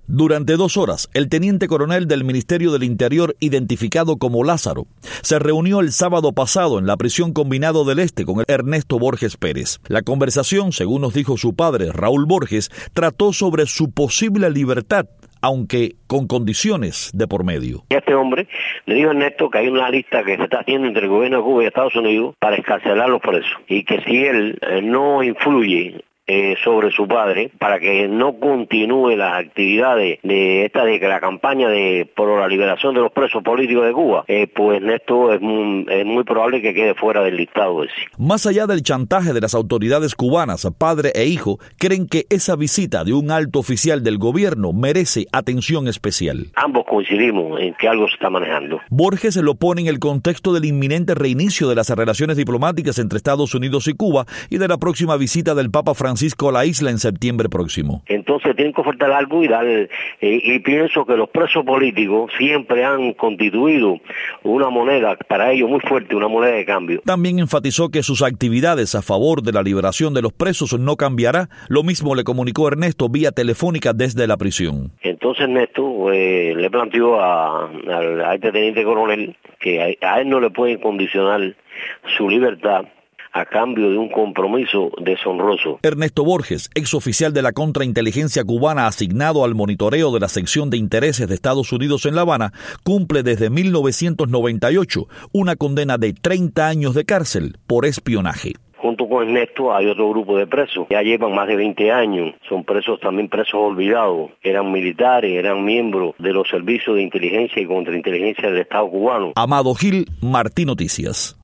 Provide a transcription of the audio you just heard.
Durante 2 horas, el teniente coronel del Ministerio del Interior, identificado como Lázaro, se reunió el sábado pasado en la prisión Combinado del Este con Ernesto Borges Pérez. La conversación, según nos dijo su padre, Raúl Borges, trató sobre su posible libertad, aunque con condiciones de por medio. Este hombre le dijo a Ernesto que hay una lista que se está haciendo entre el gobierno de Cuba y Estados Unidos para excarcelar a los presos, y que si él no influye sobre su padre para que no continúe las actividades de la campaña por la liberación de los presos políticos de Cuba, pues Ernesto es muy probable que quede fuera del listado ese. Más allá del chantaje de las autoridades cubanas, padre e hijo creen que esa visita de un alto oficial del gobierno merece atención especial. Ambos coincidimos en que algo se está manejando. Borges lo pone en el contexto del inminente reinicio de las relaciones diplomáticas entre Estados Unidos y Cuba y de la próxima visita del Papa Francisco a la isla en septiembre próximo. Entonces tienen que ofertar algo y pienso que los presos políticos siempre han constituido una moneda para ellos muy fuerte, una moneda de cambio. También enfatizó que sus actividades a favor de la liberación de los presos no cambiará. Lo mismo le comunicó Ernesto vía telefónica desde la prisión. Entonces Ernesto le planteó a este teniente coronel que a él no le pueden condicionar su libertad a cambio de un compromiso deshonroso. Ernesto Borges, exoficial de la contrainteligencia cubana asignado al monitoreo de la sección de intereses de Estados Unidos en La Habana, cumple desde 1998 una condena de 30 años de cárcel por espionaje. Junto con Ernesto hay otro grupo de presos, ya llevan más de 20 años, son también presos olvidados, eran militares, eran miembros de los servicios de inteligencia y contrainteligencia del Estado cubano. Amado Gil, Martí Noticias.